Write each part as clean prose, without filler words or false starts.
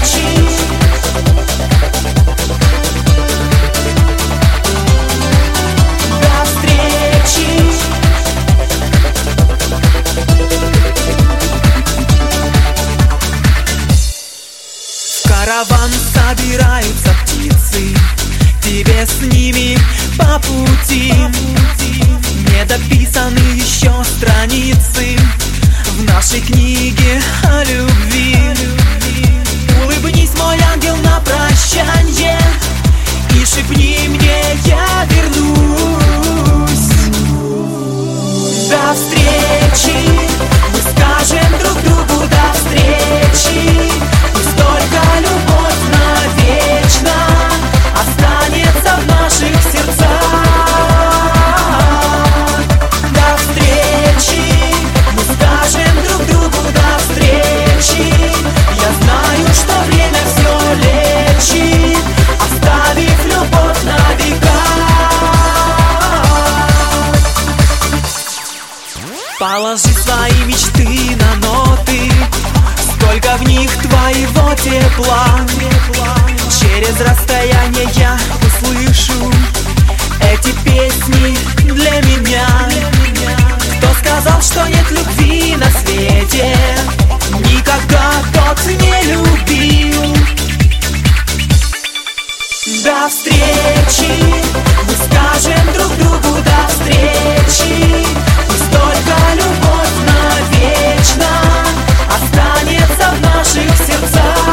Караван собираются птицы, тебе с ними по пути. Не дописаны еще страницы в нашей книге о любви. Улыбнись, мой ангел, на прощанье и шепни мне: я вернусь. До встречи, мы скажем друг другу до встречи. Пусть только любовь навечно останется в наших сердцах. До встречи, мы скажем друг другу до встречи. Я знаю, что время все лечит, оставив любовь на века. Положи свои мечты на ноты, сколько в них твоего тепла. Через расстояние я услышу эти песни для меня. Кто сказал, что нет любви на свете? Никогда тот не любил. До встречи, мы скажем друг другу до встречи. Пусть только любовь навечно останется в наших сердцах.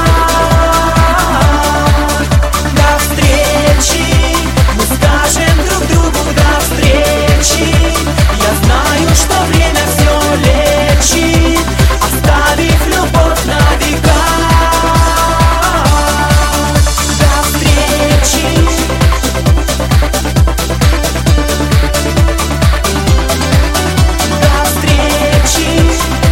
До встречи, мы скажем друг другу до встречи. Я знаю, что время все лечит, оставив любовь на века. До встречи. До встречи.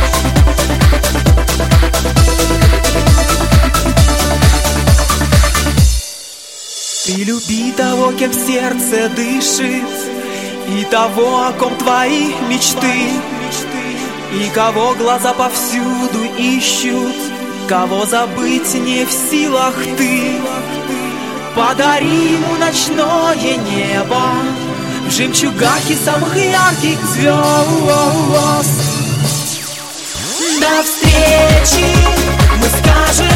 Ты люби того, кем сердце дышит, и того, о ком твои мечты, и кого глаза повсюду ищут, кого забыть не в силах ты. Подари ему ночное небо в жемчугах и самых ярких звезд. До встречи, мы скажем